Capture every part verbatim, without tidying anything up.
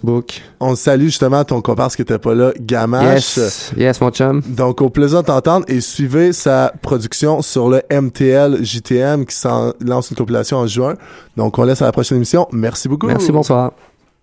Facebook. On salue justement ton comparse qui était pas là, Gamache. Yes, yes, mon chum. Donc, au plaisir de t'entendre et suivez sa production sur le M T L J T M qui s'en lance une compilation en juin. Donc, on laisse à la prochaine émission. Merci beaucoup. Merci, bonsoir.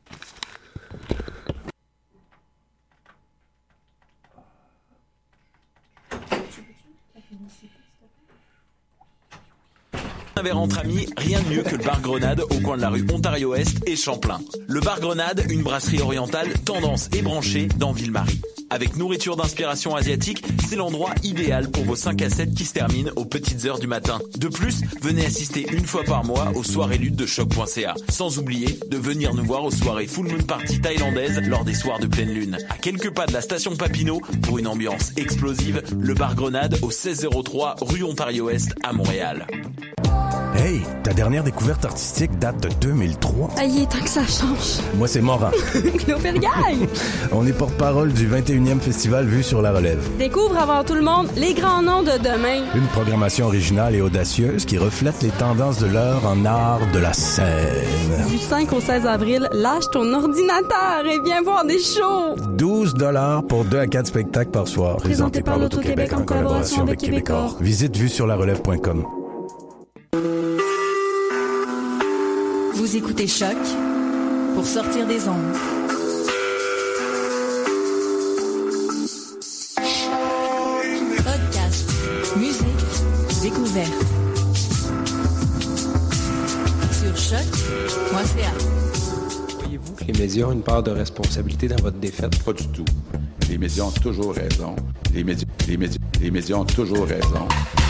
Un verre entre amis, rien de mieux que le bar Grenade au coin de la rue Ontario-Est et Champlain. Le bar Grenade, une brasserie orientale, tendance et branchée dans Ville-Marie. Avec nourriture d'inspiration asiatique, c'est l'endroit idéal pour vos cinq à sept qui se terminent aux petites heures du matin. De plus, venez assister une fois par mois aux soirées luttes de choc point c a. Sans oublier de venir nous voir aux soirées Full Moon Party thaïlandaises lors des soirs de pleine lune. À quelques pas de la station Papineau, pour une ambiance explosive, le bar Grenade au seize zéro trois rue Ontario-Est à Montréal. Hey, ta dernière découverte artistique date de deux mille trois. Ah, il est temps que ça change. Moi, c'est Morin. Clopergaille. On est porte-parole du vingt et unième Festival Vue sur la Relève. Découvre avant tout le monde les grands noms de demain. Une programmation originale et audacieuse qui reflète les tendances de l'heure en art de la scène. Du cinq au seize avril, lâche ton ordinateur et viens voir des shows. douze dollars pour deux à quatre spectacles par soir. Présenté par l'Auto-Québec en collaboration avec Québecor. Visite vue sur la relève point com. Vous écoutez Choc pour sortir des ondes. Podcast, musique, découverte. Sur choc point c a. Voyez-vous que les médias ont une part de responsabilité dans votre défaite? Pas du tout. Les médias ont toujours raison. Les médias, les médias, les médias ont toujours raison.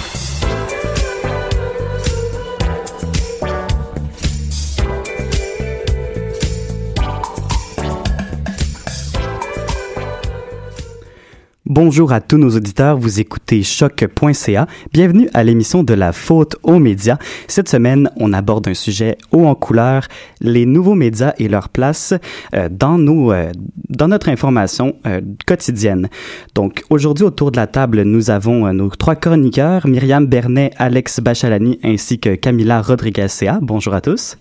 Bonjour à tous nos auditeurs, vous écoutez choc point c a. Bienvenue à l'émission de la faute aux médias. Cette semaine, on aborde un sujet haut en couleur, les nouveaux médias et leur place euh, dans nos euh, dans notre information euh, quotidienne. Donc aujourd'hui autour de la table, nous avons euh, nos trois chroniqueurs, Myriam Bernet, Alex Bachalani ainsi que Camila Rodriguez-Ca. Bonjour à tous.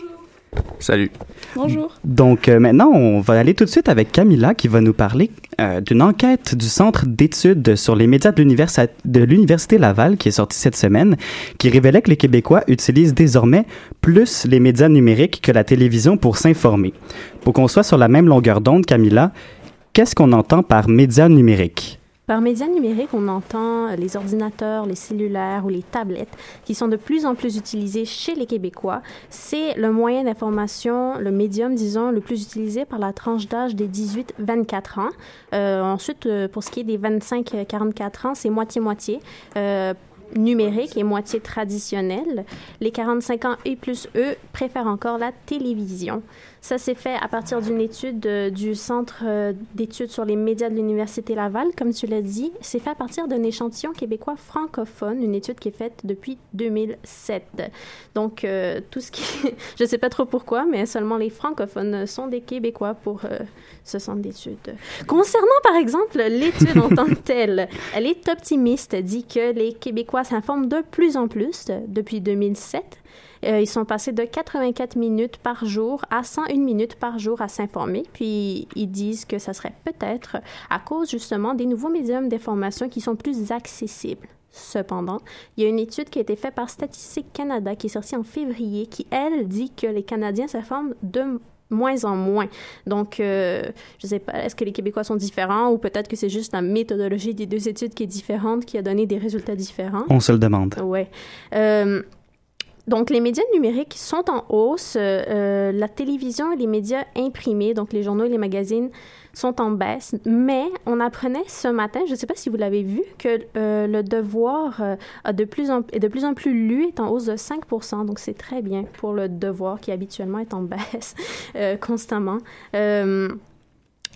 Salut. Bonjour. Donc euh, maintenant, on va aller tout de suite avec Camila qui va nous parler euh, d'une enquête du Centre d'études sur les médias de, l'univers- de l'Université Laval qui est sortie cette semaine, qui révélait que les Québécois utilisent désormais plus les médias numériques que la télévision pour s'informer. Pour qu'on soit sur la même longueur d'onde, Camila, qu'est-ce qu'on entend par médias numériques? Par médias numériques, on entend les ordinateurs, les cellulaires ou les tablettes qui sont de plus en plus utilisés chez les Québécois. C'est le moyen d'information, le médium, disons, le plus utilisé par la tranche d'âge des dix-huit à vingt-quatre ans. Euh, ensuite, euh, pour ce qui est des vingt-cinq à quarante-quatre ans, c'est moitié-moitié. Euh, numérique et moitié traditionnel. Les quarante-cinq ans et plus, eux, préfèrent encore la télévision. Ça s'est fait à partir d'une étude euh, du Centre euh, d'études sur les médias de l'Université Laval, comme tu l'as dit. C'est fait à partir d'un échantillon québécois francophone, une étude qui est faite depuis deux mille sept. Donc, euh, tout ce qui... Je ne sais pas trop pourquoi, mais seulement les francophones sont des Québécois pour euh, ce centre d'études. Concernant, par exemple, l'étude en tant que telle, elle est optimiste, dit que les Québécois s'informent de plus en plus depuis deux mille sept. Euh, ils sont passés de quatre-vingt-quatre minutes par jour à cent une minutes par jour à s'informer. Puis, ils disent que ça serait peut-être à cause, justement, des nouveaux médiums d'information qui sont plus accessibles. Cependant, il y a une étude qui a été faite par Statistique Canada qui est sortie en février qui, elle, dit que les Canadiens s'informent de moins en moins. Donc, euh, je ne sais pas, est-ce que les Québécois sont différents ou peut-être que c'est juste la méthodologie des deux études qui est différente qui a donné des résultats différents? On se le demande. Oui. Euh, Donc, les médias numériques sont en hausse. Euh, la télévision et les médias imprimés, donc les journaux et les magazines, sont en baisse. Mais on apprenait ce matin, je ne sais pas si vous l'avez vu, que euh, le Devoir euh, a de plus en, est de plus en plus lu, est en hausse de cinq pour cent. Donc, c'est très bien pour le Devoir qui habituellement est en baisse euh, constamment. Euh,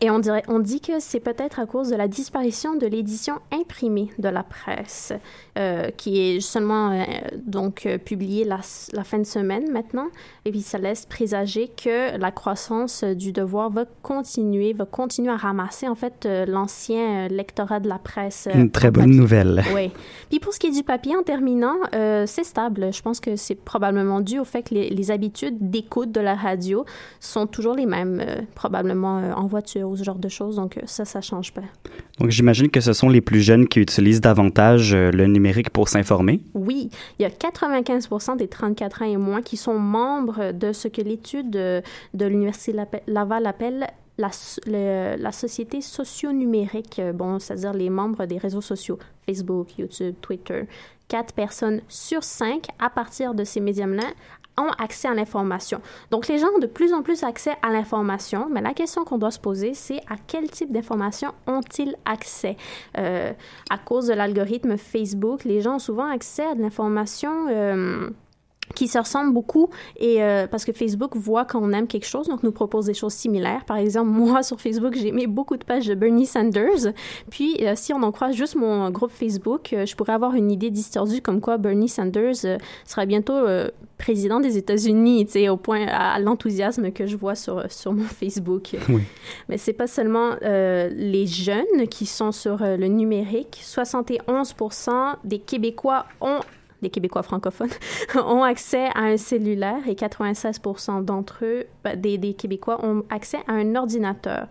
Et on, dirait, on dit que c'est peut-être à cause de la disparition de l'édition imprimée de la presse, euh, qui est seulement euh, donc euh, publiée la, la fin de semaine maintenant. Et puis ça laisse présager que la croissance du devoir va continuer, va continuer à ramasser en fait euh, l'ancien euh, lectorat de la presse. Euh, Une très bonne papier. Nouvelle. Oui. Puis pour ce qui est du papier, en terminant, euh, c'est stable. Je pense que c'est probablement dû au fait que les, les habitudes d'écoute de la radio sont toujours les mêmes, euh, probablement euh, en voiture ou ce genre de choses. Donc ça, ça change pas. Donc j'imagine que ce sont les plus jeunes qui utilisent davantage euh, le numérique pour s'informer. Oui, il y a quatre-vingt-quinze pour cent des trente-quatre ans et moins qui sont membres de ce que l'étude de, de l'Université Laval appelle la, le, la société socio-numérique, bon, c'est-à-dire les membres des réseaux sociaux, Facebook, YouTube, Twitter. Quatre personnes sur cinq, à partir de ces médiums-là, ont accès à l'information. Donc, les gens ont de plus en plus accès à l'information, mais la question qu'on doit se poser, c'est à quel type d'information ont-ils accès? Euh, à cause de l'algorithme Facebook, les gens ont souvent accès à de l'information euh, qui se ressemblent beaucoup, et euh, parce que Facebook voit qu'on aime quelque chose, donc nous propose des choses similaires. Par exemple, moi, sur Facebook, j'ai aimé beaucoup de pages de Bernie Sanders, puis euh, si on en croit juste mon groupe Facebook, euh, je pourrais avoir une idée distordue comme quoi Bernie Sanders euh, sera bientôt euh, président des États-Unis, tu sais, au point à, à l'enthousiasme que je vois sur, sur mon Facebook. Oui. Mais c'est pas seulement euh, les jeunes qui sont sur euh, le numérique. soixante et onze pour cent des Québécois ont des Québécois francophones, ont accès à un cellulaire et quatre-vingt-seize pour cent d'entre eux, des, des Québécois, ont accès à un ordinateur.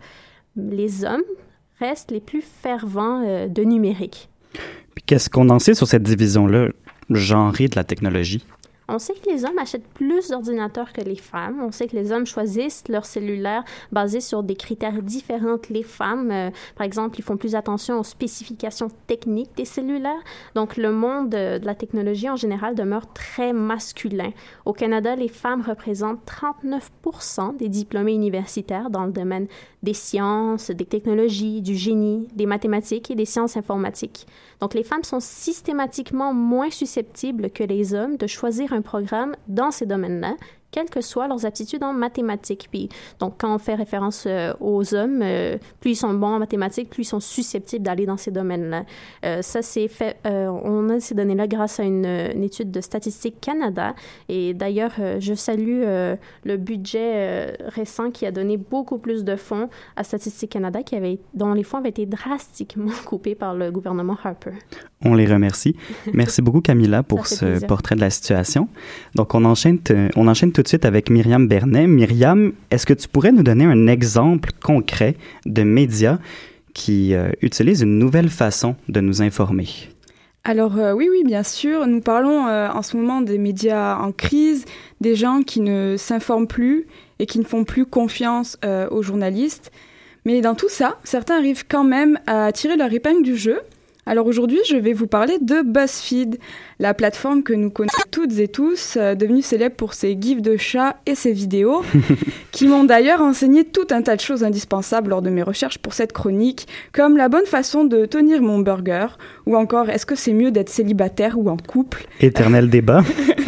Les hommes restent les plus fervents euh, de numérique. Puis qu'est-ce qu'on en sait sur cette division-là, genrée de la technologie? On sait que les hommes achètent plus d'ordinateurs que les femmes. On sait que les hommes choisissent leur cellulaire basé sur des critères différents que les femmes. Euh, par exemple, ils font plus attention aux spécifications techniques des cellulaires. Donc, le monde de, de la technologie en général demeure très masculin. Au Canada, les femmes représentent trente-neuf pour cent des diplômés universitaires dans le domaine des sciences, des technologies, du génie, des mathématiques et des sciences informatiques. Donc, les femmes sont systématiquement moins susceptibles que les hommes de choisir un programme dans ces domaines-là, quelles que soient leurs aptitudes en mathématiques. Puis, donc, quand on fait référence euh, aux hommes, euh, plus ils sont bons en mathématiques, plus ils sont susceptibles d'aller dans ces domaines-là. Euh, ça, c'est fait, euh, on a ces données-là grâce à une, une étude de Statistique Canada. Et d'ailleurs, euh, je salue euh, le budget euh, récent qui a donné beaucoup plus de fonds à Statistique Canada, qui avait, dont les fonds avaient été drastiquement coupés par le gouvernement Harper. On les remercie. Merci beaucoup, Camilla, pour ce plaisir. Portrait de la situation. Donc, on enchaîne, t- on enchaîne tout de suite avec Myriam Bernet. Myriam, est-ce que tu pourrais nous donner un exemple concret de médias qui euh, utilisent une nouvelle façon de nous informer? Alors euh, oui, oui, bien sûr. Nous parlons euh, en ce moment des médias en crise, des gens qui ne s'informent plus et qui ne font plus confiance euh, aux journalistes. Mais dans tout ça, certains arrivent quand même à tirer leur épingle du jeu. Alors aujourd'hui, je vais vous parler de BuzzFeed, la plateforme que nous connaissons toutes et tous, euh, devenue célèbre pour ses gifs de chats et ses vidéos, qui m'ont d'ailleurs enseigné tout un tas de choses indispensables lors de mes recherches pour cette chronique, comme la bonne façon de tenir mon burger, ou encore est-ce que c'est mieux d'être célibataire ou en couple? Éternel débat.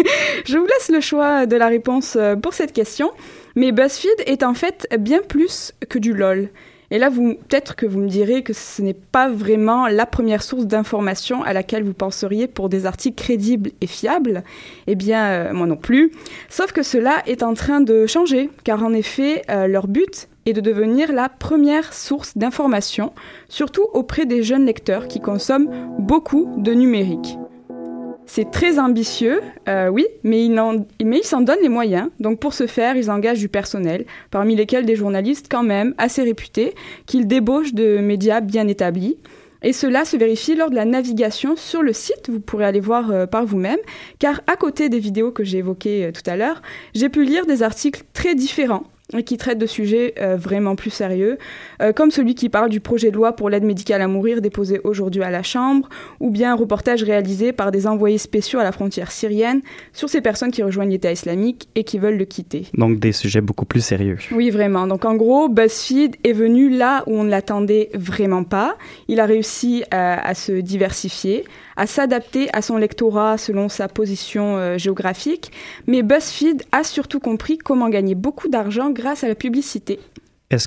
Je vous laisse le choix de la réponse pour cette question, mais BuzzFeed est en fait bien plus que du LOL. Et là, vous, peut-être que vous me direz que ce n'est pas vraiment la première source d'information à laquelle vous penseriez pour des articles crédibles et fiables. Eh bien, euh, moi non plus. Sauf que cela est en train de changer, car en effet, euh, leur but est de devenir la première source d'information, surtout auprès des jeunes lecteurs qui consomment beaucoup de numérique. C'est très ambitieux, euh, oui, mais ils, en, mais ils s'en donnent les moyens. Donc pour ce faire, ils engagent du personnel, parmi lesquels des journalistes quand même assez réputés, qu'ils débauchent de médias bien établis. Et cela se vérifie lors de la navigation sur le site, vous pourrez aller voir euh, par vous-même, car à côté des vidéos que j'ai évoquées euh, tout à l'heure, j'ai pu lire des articles très différents et qui traitent de sujets euh, vraiment plus sérieux, euh, comme celui qui parle du projet de loi pour l'aide médicale à mourir déposé aujourd'hui à la Chambre, ou bien un reportage réalisé par des envoyés spéciaux à la frontière syrienne sur ces personnes qui rejoignent l'État islamique et qui veulent le quitter. Donc des sujets beaucoup plus sérieux. Oui, vraiment. Donc en gros, BuzzFeed est venu là où on ne l'attendait vraiment pas. Il a réussi euh, à se diversifier, à s'adapter à son lectorat selon sa position euh, géographique, mais BuzzFeed a surtout compris comment gagner beaucoup d'argent grâce à la publicité. Est-ce que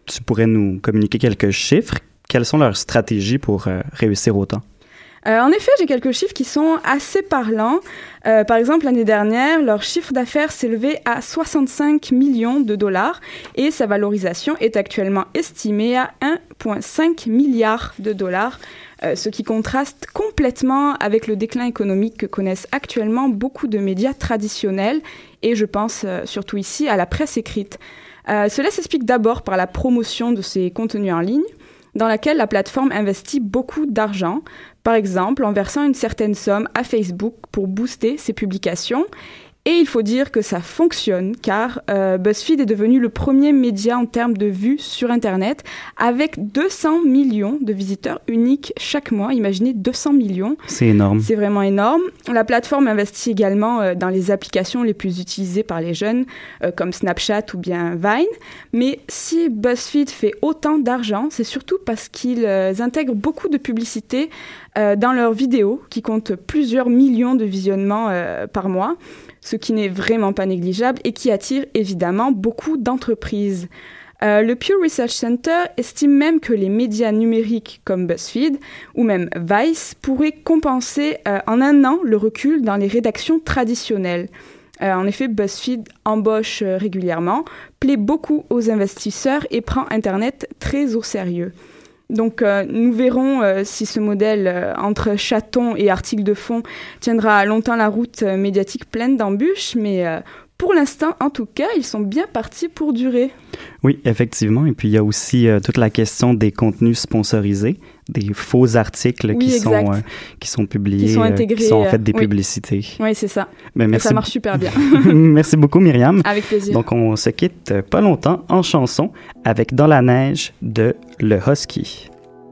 tu pourrais nous communiquer quelques chiffres. Quelles sont leurs stratégies pour euh, réussir autant? Euh, en effet, j'ai quelques chiffres qui sont assez parlants. Euh, par exemple, l'année dernière, leur chiffre d'affaires s'élevait à soixante-cinq millions de dollars et sa valorisation est actuellement estimée à un virgule cinq milliard de dollars, euh, ce qui contraste complètement avec le déclin économique que connaissent actuellement beaucoup de médias traditionnels et je pense euh, surtout ici à la presse écrite. Euh, cela s'explique d'abord par la promotion de ces contenus en ligne, dans laquelle la plateforme investit beaucoup d'argent, par exemple en versant une certaine somme à Facebook pour booster ses publications. Et il faut dire que ça fonctionne, car euh, BuzzFeed est devenu le premier média en termes de vues sur Internet, avec deux cents millions de visiteurs uniques chaque mois. Imaginez deux cents millions. C'est énorme. C'est vraiment énorme. La plateforme investit également euh, dans les applications les plus utilisées par les jeunes, euh, comme Snapchat ou bien Vine. Mais si BuzzFeed fait autant d'argent, c'est surtout parce qu'ils euh, intègrent beaucoup de publicité euh, dans leurs vidéos, qui comptent plusieurs millions de visionnements euh, par mois, ce qui n'est vraiment pas négligeable et qui attire évidemment beaucoup d'entreprises. Euh, le Pew Research Center estime même que les médias numériques comme BuzzFeed ou même Vice pourraient compenser euh, en un an le recul dans les rédactions traditionnelles. Euh, en effet, BuzzFeed embauche euh, régulièrement, plaît beaucoup aux investisseurs et prend Internet très au sérieux. Donc, euh, nous verrons euh, si ce modèle euh, entre chatons et articles de fond tiendra longtemps la route euh, médiatique pleine d'embûches, mais euh, pour l'instant, en tout cas, ils sont bien partis pour durer. Oui, effectivement. Et puis, il y a aussi euh, toute la question des contenus sponsorisés, des faux articles oui, qui, sont, euh, qui sont publiés, qui sont intégrés, euh, qui sont en fait des oui. publicités. Oui, c'est ça. Ben, merci. Et ça marche super bien. Merci beaucoup, Myriam. Avec plaisir. Donc, on se quitte pas longtemps en chanson avec Dans la neige de Le Husky.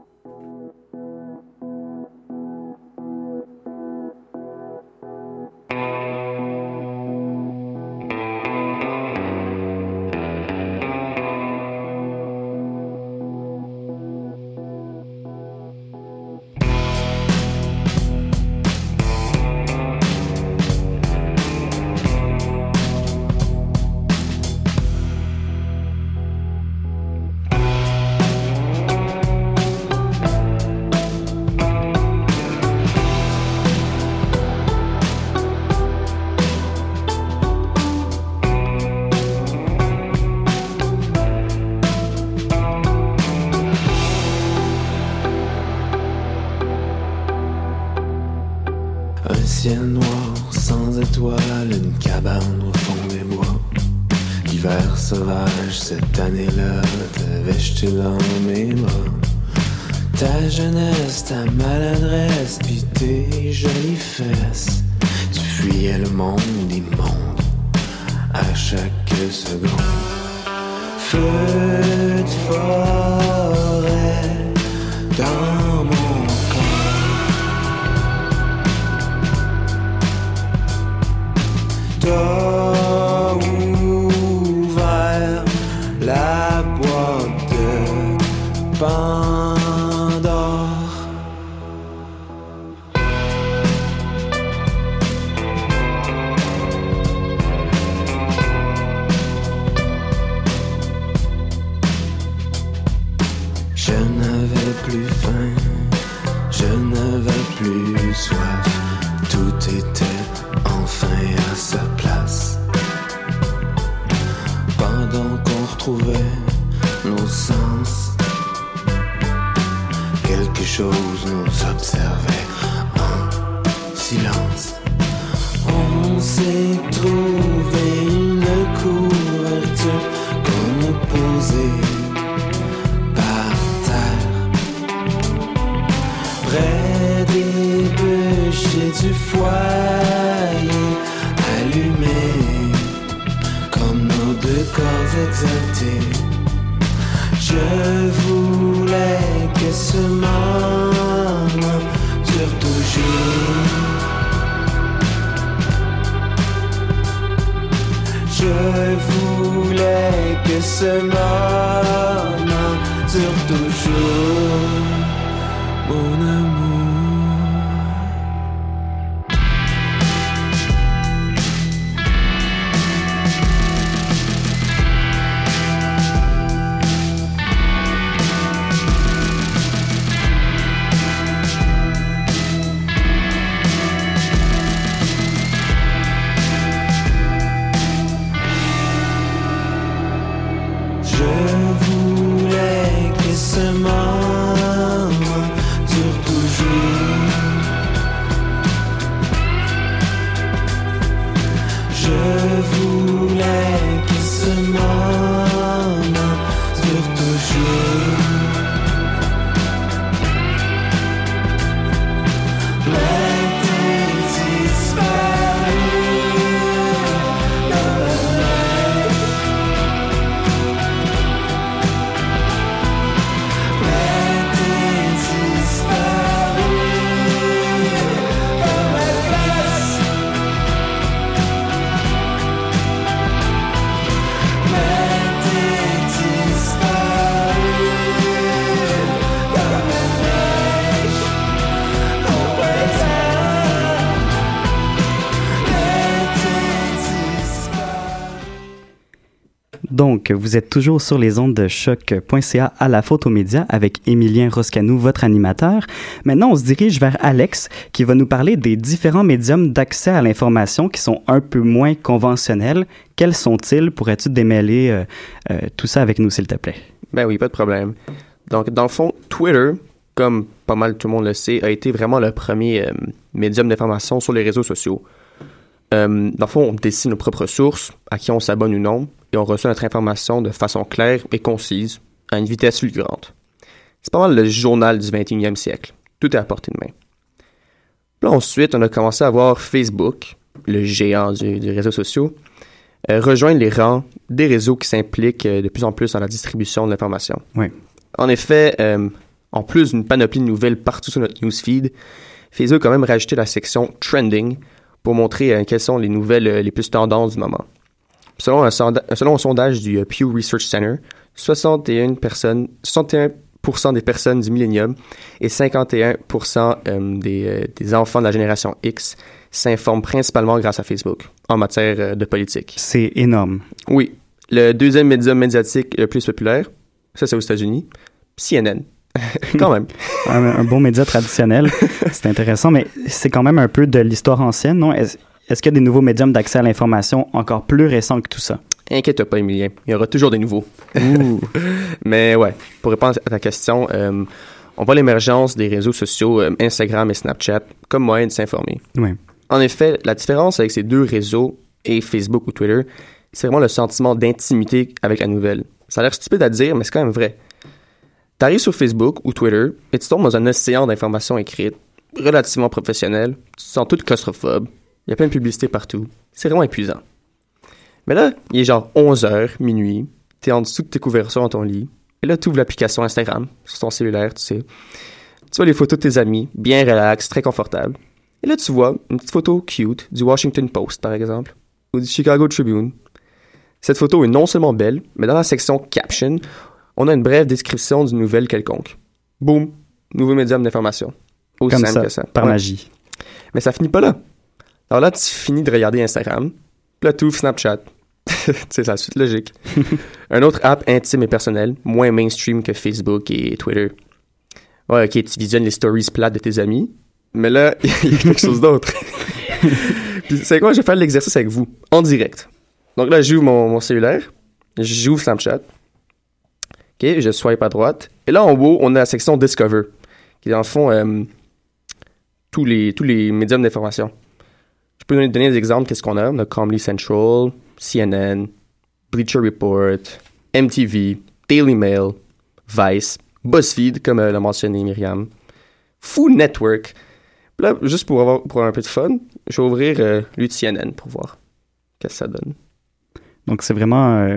Un ciel noir sans étoiles, une cabane au fond des bois. L'hiver sauvage, cette année-là, t'avais jeté dans mes bras. Ta jeunesse, ta maladresse, pis tes jolies fesses. Tu fuyais le monde immonde à chaque seconde. Feu de forêt dans mon t'as ouvert la boîte de Pandore. Je n'avais plus faim, je n'avais plus soif, tout était enfin à sa place. Pendant qu'on retrouvait nos sens, quelque chose nous observait en silence. On s'est trouvé une couverture qu'on a posée par terre, près des bûches et du foyer allumé, comme nos deux corps exaltés. Je voulais que ce moment dure toujours. Je voulais que ce moment dure toujours, mon amour. donc, vous êtes toujours sur les ondes de choc point c a à la faute aux médias avec Émilien Roscanou, votre animateur. Maintenant, on se dirige vers Alex qui va nous parler des différents médiums d'accès à l'information qui sont un peu moins conventionnels. Quels sont-ils? Pourrais-tu démêler euh, euh, tout ça avec nous, s'il te plaît? Ben oui, pas de problème. Donc, dans le fond, Twitter, comme pas mal tout le monde le sait, a été vraiment le premier euh, médium d'information sur les réseaux sociaux. Euh, dans le fond, on décide nos propres sources, à qui on s'abonne ou non, et on reçoit notre information de façon claire et concise, à une vitesse fulgurante. C'est pas mal le journal du vingt et unième siècle. Tout est à portée de main. Puis là, ensuite, on a commencé à voir Facebook, le géant du, du réseau social, euh, rejoindre les rangs des réseaux qui s'impliquent euh, de plus en plus dans la distribution de l'information. Oui. En effet, euh, en plus d'une panoplie de nouvelles partout sur notre newsfeed, Facebook a quand même rajouté la section « Trending » pour montrer euh, quelles sont les nouvelles euh, les plus tendances du moment. Selon un, sonda- selon un sondage du uh, Pew Research Center, soixante et un personnes, soixante et un pour cent des personnes du millénium et cinquante et un pour cent euh, des, euh, des enfants de la génération X s'informent principalement grâce à Facebook en matière euh, de politique. C'est énorme. Oui. Le deuxième médium médiatique le plus populaire, ça c'est aux États-Unis, C N N. Quand même. un, un bon média traditionnel. C'est intéressant, mais c'est quand même un peu de l'histoire ancienne, non? Est-ce, est-ce qu'il y a des nouveaux médiums d'accès à l'information encore plus récents que tout ça? Inquiète pas, Émilien. Il y aura toujours des nouveaux. Mais ouais, pour répondre à ta question, euh, on voit l'émergence des réseaux sociaux euh, Instagram et Snapchat comme moyen de s'informer. Oui. En effet, la différence avec ces deux réseaux et Facebook ou Twitter, c'est vraiment le sentiment d'intimité avec la nouvelle. Ça a l'air stupide à dire, mais c'est quand même vrai. T'arrives sur Facebook ou Twitter et tu tombes dans un océan d'informations écrites, relativement professionnelles, tu te sens tout claustrophobe, il y a plein de publicité partout, c'est vraiment épuisant. Mais là, il est genre onze heures, minuit, t'es en dessous de tes couvertures dans ton lit, et là, tu ouvres l'application Instagram sur ton cellulaire, tu sais. Tu vois les photos de tes amis, bien relax, très confortable. Et là, tu vois une petite photo cute du Washington Post, par exemple, ou du Chicago Tribune. Cette photo est non seulement belle, mais dans la section Caption, on a une brève description d'une nouvelle quelconque. Boum, nouveau médium d'information. Aussi Comme simple ça, que ça. par Ouais. magie. Mais ça finit pas là. Alors là, tu finis de regarder Instagram, puis là, tu ouvres Snapchat. C'est la suite logique. Un autre app intime et personnel, moins mainstream que Facebook et Twitter. Ouais, ok, tu visionnes les stories plates de tes amis, mais là, il y a quelque chose d'autre. Puis, c'est quoi, je vais faire l'exercice avec vous, en direct. Donc là, j'ouvre mon, mon cellulaire, j'ouvre Snapchat. OK, je swipe à droite. Et là, en haut, on a la section Discover, qui est dans le fond euh, tous, les, tous les médiums d'information. Je peux donner, donner des exemples. Qu'est-ce qu'on a? On a Comedy Central, C N N, Bleacher Report, M T V, Daily Mail, Vice, BuzzFeed, comme euh, l'a mentionné Myriam, Food Network. Puis là, juste pour avoir, pour avoir un peu de fun, je vais ouvrir euh, lui de C N N pour voir qu'est-ce que ça donne. Donc, c'est vraiment euh,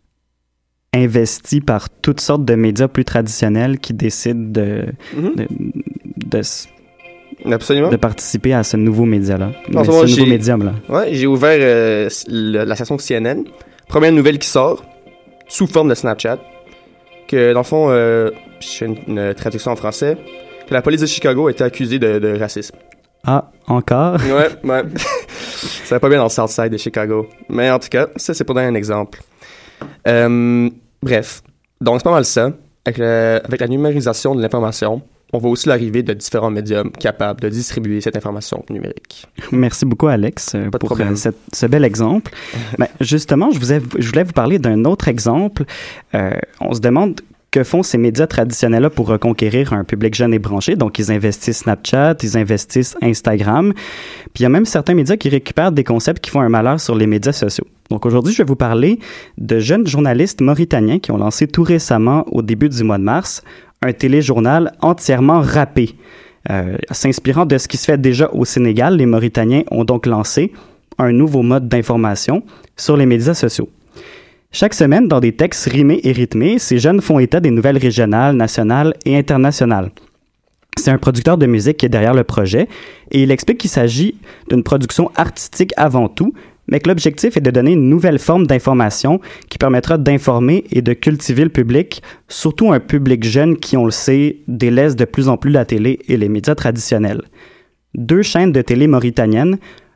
investi par toutes sortes de médias plus traditionnels qui décident de, mm-hmm. de, de, de, Absolument. de participer à ce nouveau média-là. Non, ce moi, nouveau j'ai, médium-là. Ouais, j'ai ouvert euh, le, la section C N N. Première nouvelle qui sort, sous forme de Snapchat, que dans le fond, euh, je fais une, une traduction en français, que la police de Chicago a été accusée de, de racisme. Ah, encore? Ouais, ouais. Ça va pas bien dans le Southside de Chicago. Mais en tout cas, ça, c'est pour donner un exemple. Euh, bref. Donc, c'est pas mal ça. Avec, le, avec la numérisation de l'information, on voit aussi l'arrivée de différents médiums capables de distribuer cette information numérique. Merci beaucoup, Alex, pas pour euh, cette, ce bel exemple. Mais justement, je, vous ai, je voulais vous parler d'un autre exemple. Euh, on se demande que font ces médias traditionnels-là pour reconquérir un public jeune et branché. Donc, ils investissent Snapchat, ils investissent Instagram. Puis, il y a même certains médias qui récupèrent des concepts qui font un malheur sur les médias sociaux. Donc, aujourd'hui, je vais vous parler de jeunes journalistes mauritaniens qui ont lancé tout récemment, au début du mois de mars, un téléjournal entièrement rappé. Euh, s'inspirant de ce qui se fait déjà au Sénégal, les Mauritaniens ont donc lancé un nouveau mode d'information sur les médias sociaux. Chaque semaine, dans des textes rimés et rythmés, ces jeunes font état des nouvelles régionales, nationales et internationales. C'est un producteur de musique qui est derrière le projet et il explique qu'il s'agit d'une production artistique avant tout, mais que l'objectif est de donner une nouvelle forme d'information qui permettra d'informer et de cultiver le public, surtout un public jeune qui, on le sait, délaisse de plus en plus la télé et les médias traditionnels. Deux chaînes de télé mauritaniennes,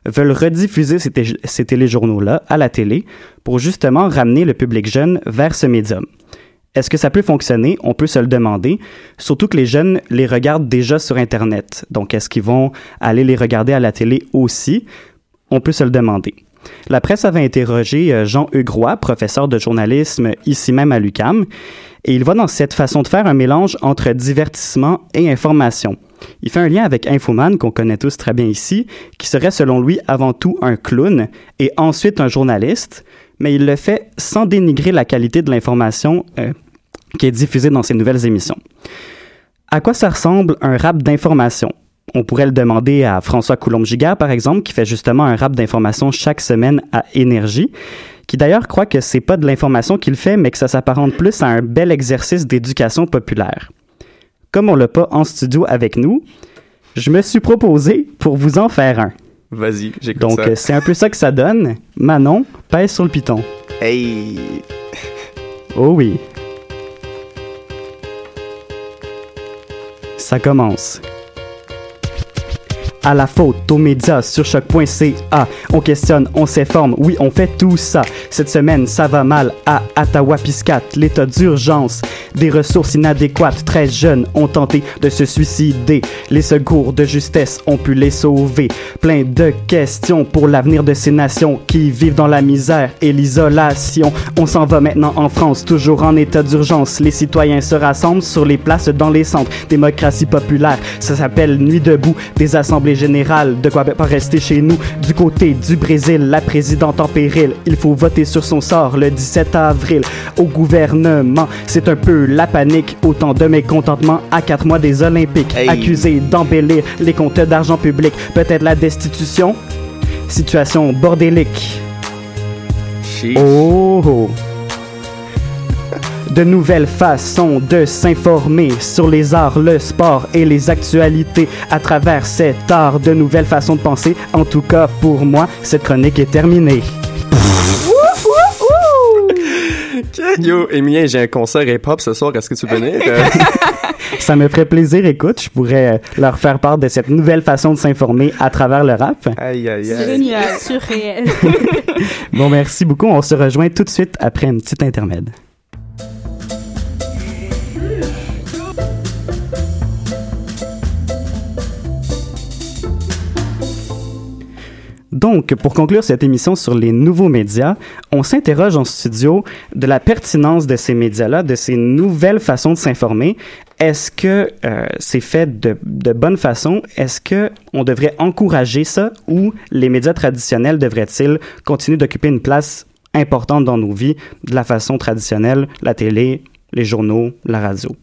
veulent rediffuser ces, té- ces téléjournaux-là à la télé pour justement ramener le public jeune vers ce médium. Est-ce que ça peut fonctionner? On peut se le demander, surtout que les jeunes les regardent déjà sur Internet. Donc, est-ce qu'ils vont aller les regarder à la télé aussi? On peut se le demander. La presse avait interrogé Jean-Hugues Roy, professeur de journalisme ici même à l'U Q A M, et il voit dans cette façon de faire un mélange entre divertissement et information. Il fait un lien avec Infoman, qu'on connaît tous très bien ici, qui serait selon lui avant tout un clown et ensuite un journaliste, mais il le fait sans dénigrer la qualité de l'information euh, qui est diffusée dans ces nouvelles émissions. À quoi ça ressemble un rap d'information? On pourrait le demander à François Coulombe-Giguère, par exemple, qui fait justement un rap d'information chaque semaine à Énergie, qui d'ailleurs croit que c'est pas de l'information qu'il fait, mais que ça s'apparente plus à un bel exercice d'éducation populaire. Comme on l'a pas en studio avec nous, je me suis proposé pour vous en faire un. Vas-y, j'écoute Donc, ça. Donc, c'est un peu ça que ça donne. Manon, pèse sur le piton. Hey! Oh oui. Ça commence. À la faute, aux médias, sur choc point c a. On questionne, on s'informe, oui, on fait tout ça. Cette semaine, ça va mal à Ottawa-Piscat, l'état d'urgence. Des ressources inadéquates, très jeunes ont tenté de se suicider. Les secours de justesse ont pu les sauver. Plein de questions pour l'avenir de ces nations qui vivent dans la misère et l'isolation. On s'en va maintenant en France, toujours en état d'urgence. Les citoyens se rassemblent sur les places dans les centres. Démocratie populaire, ça s'appelle Nuit debout. Des assemblées générale, de quoi pas rester chez nous. Du côté du Brésil, la présidente en péril. Il faut voter sur son sort le dix-sept avril. Au gouvernement, c'est un peu la panique. Autant de mécontentement à quatre mois des Olympiques. Hey. Accusés d'embellir les comptes d'argent public. Peut-être la destitution. Situation bordélique. Chiche. Oh, oh. De nouvelles façons de s'informer sur les arts, le sport et les actualités à travers cet art. De nouvelles façons de penser. En tout cas, pour moi, cette chronique est terminée. Yo, Émilien, j'ai un concert hip-hop ce soir. Est-ce que tu veux venir? Euh... Ça me ferait plaisir. Écoute, je pourrais leur faire part de cette nouvelle façon de s'informer à travers le rap. Aïe, aïe, aïe. Génial. Surréel. Bon, merci beaucoup. On se rejoint tout de suite après un petit intermède. Donc, pour conclure cette émission sur les nouveaux médias, on s'interroge en studio de la pertinence de ces médias-là, de ces nouvelles façons de s'informer. Est-ce que euh, c'est fait de, de bonne façon? Est-ce qu'on devrait encourager ça ou les médias traditionnels devraient-ils continuer d'occuper une place importante dans nos vies de la façon traditionnelle, la télé, les journaux, la radio?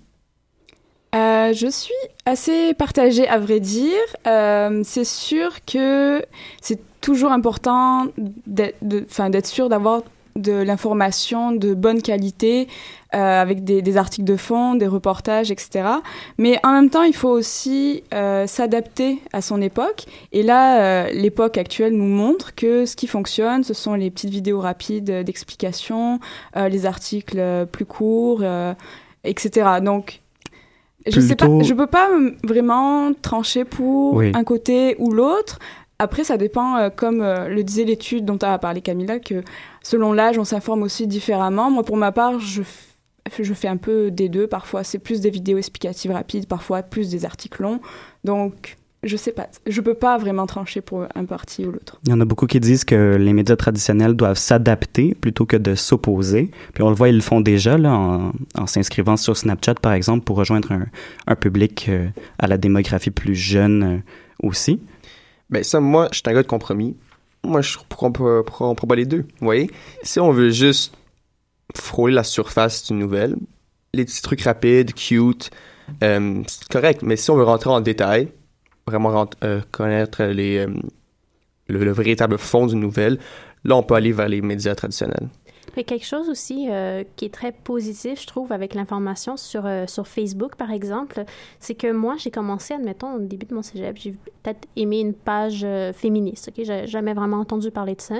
Euh, je suis assez partagée, à vrai dire. Euh, c'est sûr que c'est toujours important d'être, de, enfin, d'être sûr d'avoir de l'information de bonne qualité, euh, avec des, des articles de fond, des reportages, et cetera. Mais en même temps, il faut aussi euh, s'adapter à son époque. Et là, euh, l'époque actuelle nous montre que ce qui fonctionne, ce sont les petites vidéos rapides d'explication, euh, les articles plus courts, euh, et cetera. Donc, je sais pas, je peux pas vraiment trancher pour oui. un côté ou l'autre. Après, ça dépend, euh, comme euh, le disait l'étude dont tu as parlé, Camilla, que selon l'âge, on s'informe aussi différemment. Moi, pour ma part, je, f- je fais un peu des deux. Parfois, c'est plus des vidéos explicatives rapides, parfois plus des articles longs. Donc, je sais pas. Je peux pas vraiment trancher pour un parti ou l'autre. Il y en a beaucoup qui disent que les médias traditionnels doivent s'adapter plutôt que de s'opposer. Puis on le voit, ils le font déjà là, en, en s'inscrivant sur Snapchat, par exemple, pour rejoindre un, un public euh, à la démographie plus jeune euh, aussi. Ben ça, moi, je suis un gars de compromis. Moi, je pourquoi on peut, pourquoi on peut pas les deux, vous voyez? Si on veut juste frôler la surface d'une nouvelle, les petits trucs rapides, cute, euh, c'est correct. Mais si on veut rentrer en détail, vraiment rent- euh, connaître les, euh, le, le véritable fond d'une nouvelle, là, on peut aller vers les médias traditionnels. Il y a quelque chose aussi euh, qui est très positif, je trouve, avec l'information sur, euh, sur Facebook, par exemple, c'est que moi, j'ai commencé, admettons, au début de mon cégep, j'ai peut-être aimé une page euh, féministe, OK? J'ai jamais vraiment entendu parler de ça.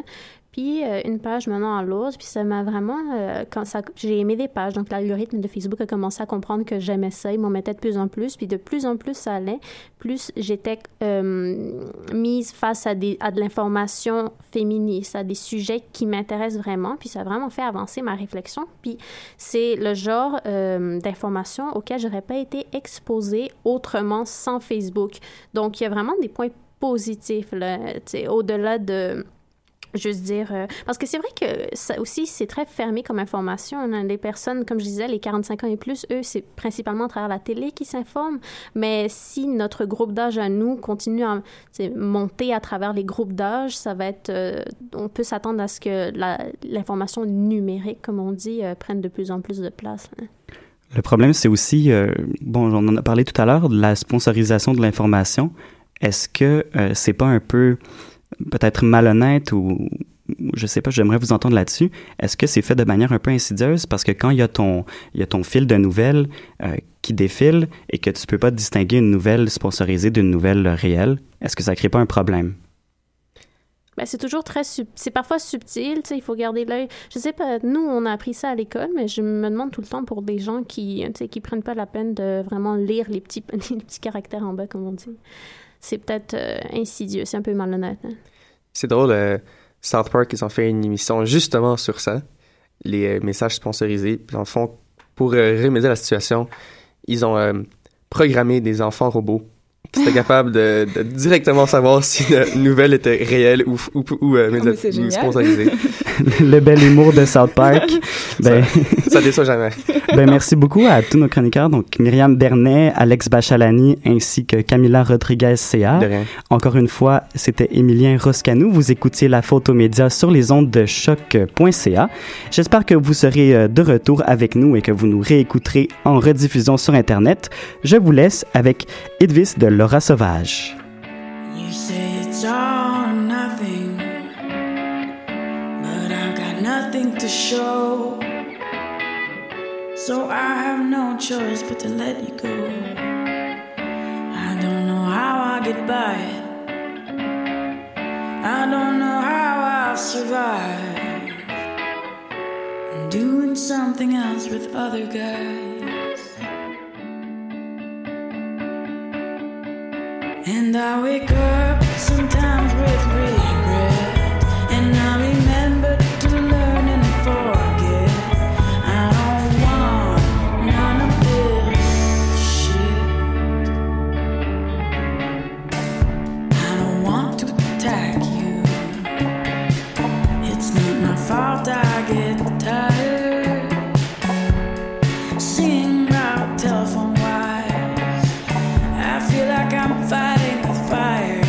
puis euh, une page menant à l'autre, puis ça m'a vraiment... Euh, quand ça, j'ai aimé des pages, donc l'algorithme de Facebook a commencé à comprendre que j'aimais ça, il m'en mettait de plus en plus, puis de plus en plus ça allait, plus j'étais euh, mise face à, des, à de l'information féministe, à des sujets qui m'intéressent vraiment, puis ça a vraiment fait avancer ma réflexion, puis c'est le genre euh, d'information auquel j'aurais pas été exposée autrement sans Facebook. Donc, il y a vraiment des points positifs, là, au-delà de... Juste dire... Euh, parce que c'est vrai que ça aussi, c'est très fermé comme information. On a des personnes, comme je disais, les quarante-cinq ans et plus, eux, c'est principalement à travers la télé qu'ils s'informent. Mais si notre groupe d'âge à nous continue à monter à travers les groupes d'âge, ça va être... Euh, on peut s'attendre à ce que la, l'information numérique, comme on dit, euh, prenne de plus en plus de place. Hein. Le problème, c'est aussi... Euh, bon, on en a parlé tout à l'heure, de la sponsorisation de l'information. Est-ce que euh, c'est pas un peu... peut-être malhonnête ou je sais pas, j'aimerais vous entendre là-dessus. Est-ce que c'est fait de manière un peu insidieuse? Parce que quand il y a ton, il y a ton fil de nouvelles euh, qui défile et que tu peux pas distinguer une nouvelle sponsorisée d'une nouvelle réelle, est-ce que ça crée pas un problème? Ben, c'est toujours très... Sub... C'est parfois subtil, tu sais, il faut garder l'œil. Je sais pas, nous, on a appris ça à l'école, mais je me demande tout le temps pour des gens qui, tu sais, qui prennent pas la peine de vraiment lire les petits, les petits caractères en bas, comme on dit. C'est peut-être euh, insidieux, c'est un peu malhonnête. Hein? C'est drôle, euh, South Park, ils ont fait une émission justement sur ça, les euh, messages sponsorisés. Puis dans le fond, pour euh, remédier à la situation, ils ont euh, programmé des enfants robots qui étaient capables de, de directement savoir si une nouvelle était réelle ou, ou, ou, euh, média- oh, ou sponsorisée. Le bel humour de South Park. Ben, ça, ça déçoit jamais. Ben, merci beaucoup à tous nos chroniqueurs, donc Myriam Bernet, Alex Bachalani, ainsi que Camila Rodriguez-Céa. De rien. Encore une fois, c'était Émilien Roscanou. Vous écoutiez La Faute aux médias sur les ondes de choc point c a. J'espère que vous serez de retour avec nous et que vous nous réécouterez en rediffusion sur Internet. Je vous laisse avec Edvis de Laura Sauvage. You say it's all or nothing, but I've got nothing to show, so I have no choice but to let you go. I don't know how I get by it, I don't know how I'll survive, I'm doing something else with other guys. And I wake up sometimes with regret, and I remember to learn and forget. I don't want none of this shit. I don't want to attack you. It's not my fault I get tired singing about telephone wires. I feel like I'm fighting fire,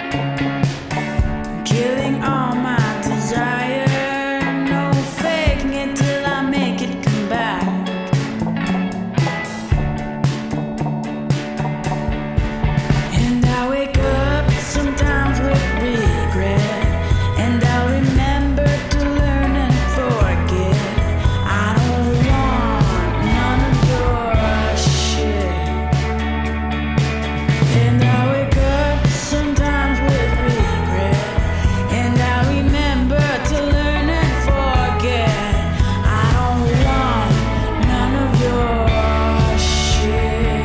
killing all my desire. No faking it till I make it come back. And I wake up sometimes with regret, and I remember to learn and forget. I don't want none of your shit. And I wake up sometimes with regret, and I remember to learn and forget. I don't want none of your shit.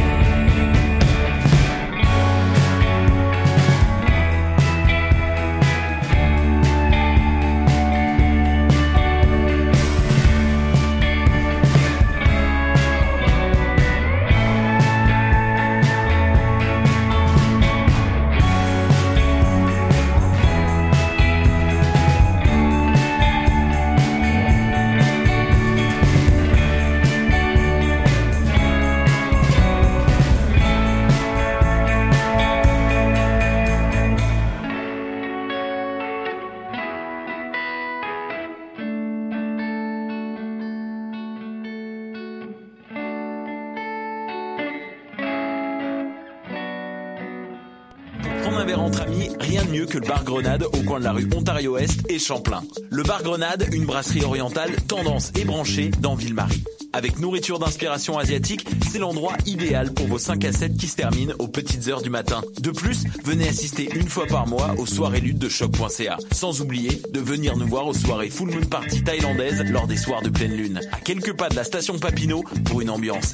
Prendre un verre entre amis, rien de mieux que le bar Grenade au coin de la rue Ontario-Est et Champlain. Le bar Grenade, une brasserie orientale tendance et branchée dans Ville-Marie. Avec nourriture d'inspiration asiatique, c'est l'endroit idéal pour vos cinq à sept qui se terminent aux petites heures du matin. De plus, venez assister une fois par mois aux soirées lutte de choc point c a. Sans oublier de venir nous voir aux soirées Full Moon Party thaïlandaises lors des soirs de pleine lune. À quelques pas de la station Papineau pour une ambiance